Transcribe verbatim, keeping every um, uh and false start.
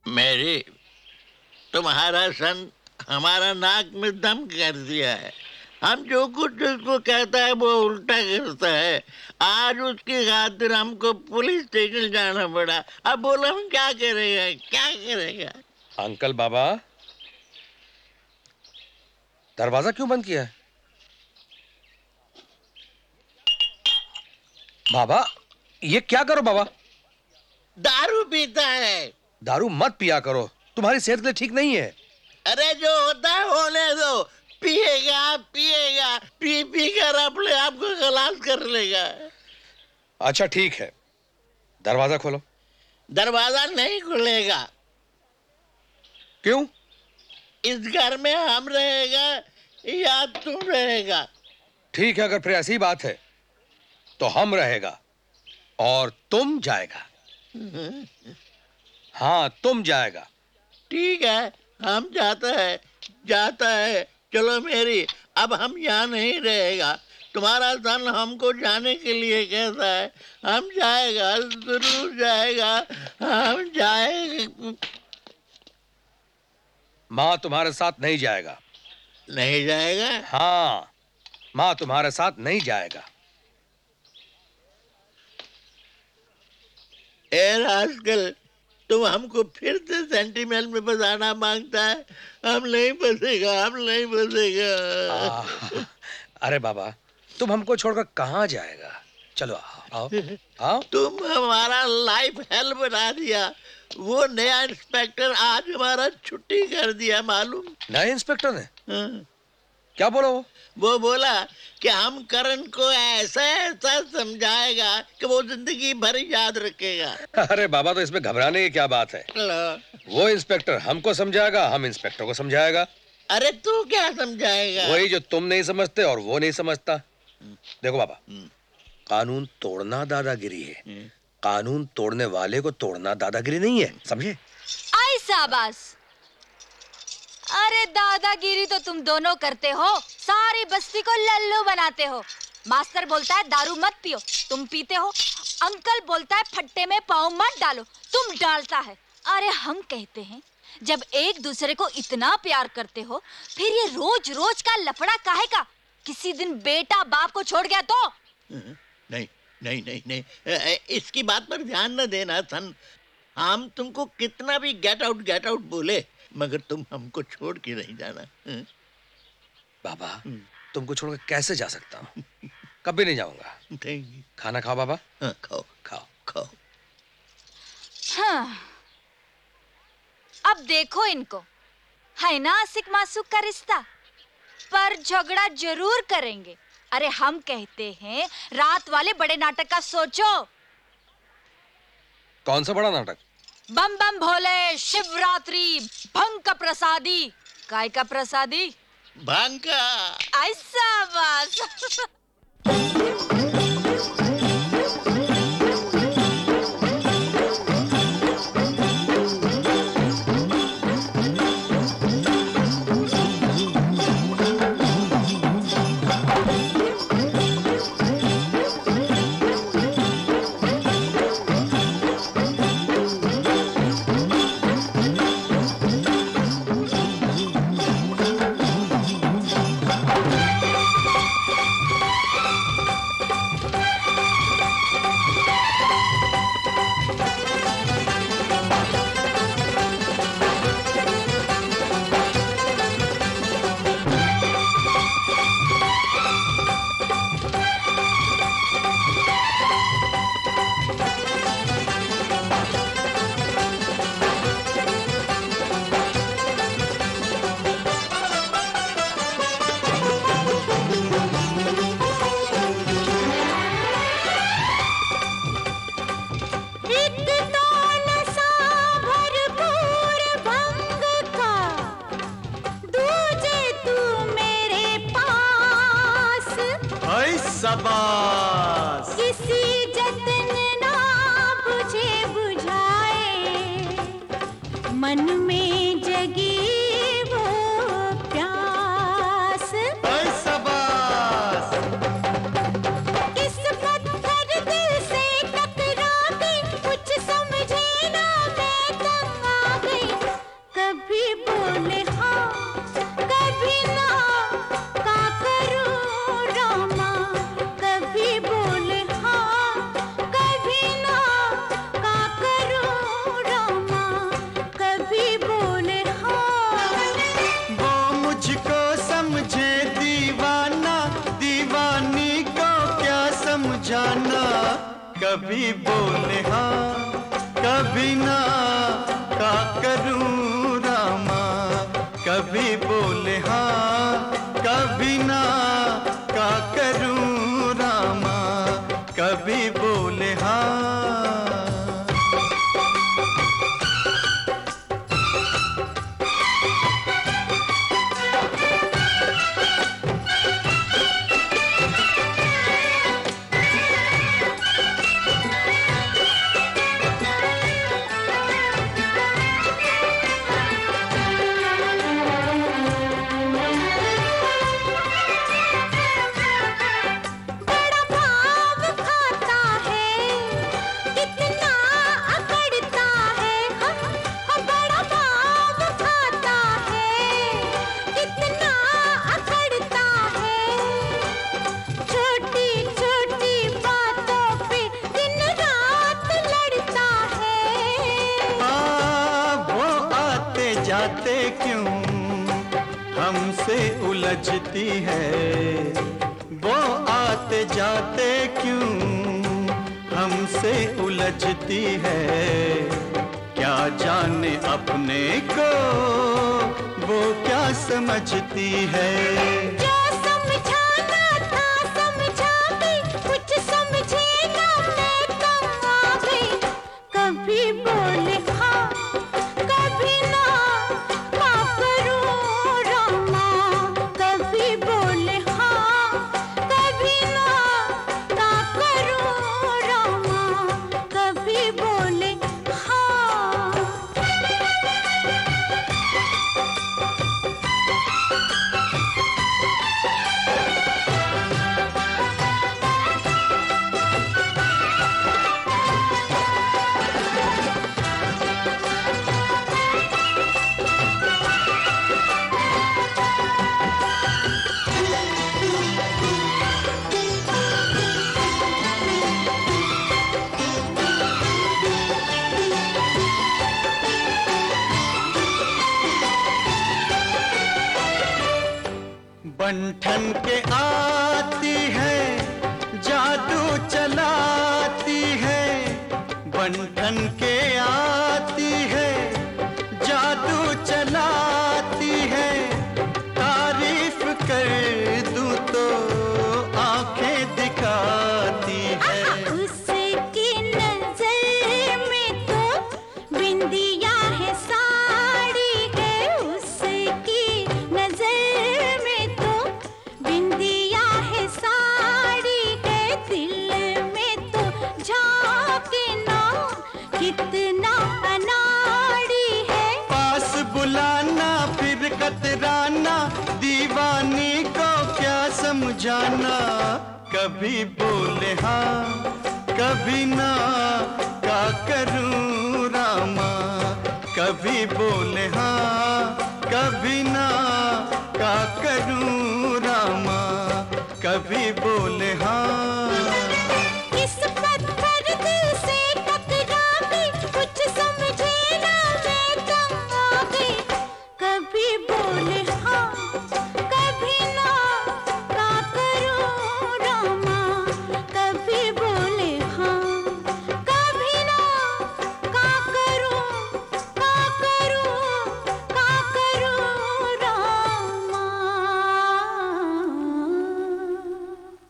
मेरी तुम्हारा सन हमारा नाक में दम कर दिया है। हम जो कुछ उसको कहता है वो उल्टा करता है। आज उसकी खातिर हमको पुलिस स्टेशन जाना पड़ा। अब बोलो हम क्या करेगा, क्या करेगा? अंकल बाबा, दरवाजा क्यों बंद किया है? बाबा, ये क्या करो बाबा? दारू पीता है। दारू मत पिया करो, तुम्हारी सेहत के लिए ठीक नहीं है। अरे जो होता है होने दो। पिएगा पिएगा, पी पी कर अपने आप को खलास कर लेगा। अच्छा ठीक है, दरवाजा खोलो। दरवाजा नहीं खुलेगा। क्यों? इस घर में हम रहेगा या तुम रहेगा? ठीक है, अगर फिर ऐसी बात है तो हम रहेगा और तुम जाएगा। हाँ, तुम जाएगा। ठीक है, हम जाता है जाता है। चलो मेरी, अब हम यहाँ नहीं रहेगा। तुम्हारा सन हमको जाने के लिए कहता है। हम जाएगा, जरूर जाएगा, हम जाएगा। माँ तुम्हारे साथ नहीं जाएगा। नहीं जाएगा? हाँ, माँ तुम्हारे साथ नहीं जाएगा। ए रास्कल, तुम हमको फिर से सेंटिमेंट में फंसाना मांगता है। हम नहीं फंसेगा, हम नहीं फंसेगा। अरे बाबा, तुम हमको छोड़कर कहाँ जाएगा? चलो आओ आओ, आओ। तुम हमारा लाइफ हेल बना दिया। वो नया इंस्पेक्टर आज हमारा छुट्टी कर दिया, मालूम? नए इंस्पेक्टर ने? हाँ। क्या बोला वो? वो बोला कि हम करण को ऐसा ऐसा समझाएगा कि वो जिंदगी भर याद रखेगा। अरे बाबा, तो इसमें घबराने की क्या बात है? वो इंस्पेक्टर हमको समझाएगा, हम इंस्पेक्टर को समझाएगा। अरे तू क्या समझाएगा? वही जो तुम नहीं समझते और वो नहीं समझता। देखो बाबा, कानून तोड़ना दादागिरी है, कानून तोड़ने वाले को तोड़ना दादागिरी नहीं है, समझे? आई शाबाश। अरे दादागिरी तो तुम दोनों करते हो, सारी बस्ती को लल्लू बनाते हो। मास्टर बोलता है दारू मत पियो, तुम पीते हो। अंकल बोलता है फट्टे में पाँव मत डालो, तुम डालता है। अरे हम कहते हैं जब एक दूसरे को इतना प्यार करते हो, फिर ये रोज रोज का लफड़ा काहे का? किसी दिन बेटा बाप को छोड़ गया तो? नहीं नहीं नहीं नहीं, इसकी बात पर ध्यान न देना सन। हम तुमको कितना भी गेट आउट गेट आउट बोले, मगर तुम हमको छोड़ के नहीं जाना। बाबा, तुमको छोड़कर कैसे जा सकता हूँ? कभी नहीं जाऊंगा। खाना खाओ बाबा। हाँ, खाओ खाओ खाओ। हाँ, अब देखो इनको, है ना आशिक मासूक का रिश्ता, पर झगड़ा जरूर करेंगे। अरे हम कहते हैं रात वाले बड़े नाटक का सोचो। कौन सा बड़ा नाटक? बम बम भोले, शिवरात्रि, भंग का प्रसादी। काय का प्रसादी? भांग का। ऐसा बस। शाबाश। किसी जतन ना बुझे बुझाए, मन में जगी वो प्यास। शाबाश। इस पत्थर दिल से टकरा के कुछ समझे ना, मैं तंग आ गई। कभी बोले हाँ कभी ना, का करूं रामा। कभी बोले हाँ कभी ना, का करूं रामा। कभी बोले हाँ। बड़ा भाव खाता है, कितना अकड़ता है। हाँ, हाँ, बड़ा भाव खाता है, कितना अकड़ता है। छोटी छोटी बातों पे दिन रात लड़ता है। हाँ, वो आते जाते क्यों हमसे उलझती है। वो आते जाते क्यों हमसे उलझती है। क्या जाने अपने को वो क्या समझती है। जो समझाना था समझा गई, कुछ समझे ना मैं तो आ गई। कभी बोले हाँ कभी ना, का करूं रामा। कभी बोले हाँ कभी ना, का करूं रामा। कभी बोले हाँ। बंठन के आती है, जादू चलाती है। बंठन के आती है, जादू चलाती है। तारीफ कर दूं तो आंखें दिखाती है। उसकी नजर में तो बिंदिया है साड़ी है। उसकी नजर में तो बिंदिया है साड़ी है। दिल में तो झांके ना, कितना अनाड़ी है। पास बुलाना फिर कतराना, दीवानी को क्या समझाना। कभी बोले हाँ कभी ना, का करूं रामा। कभी बोले हाँ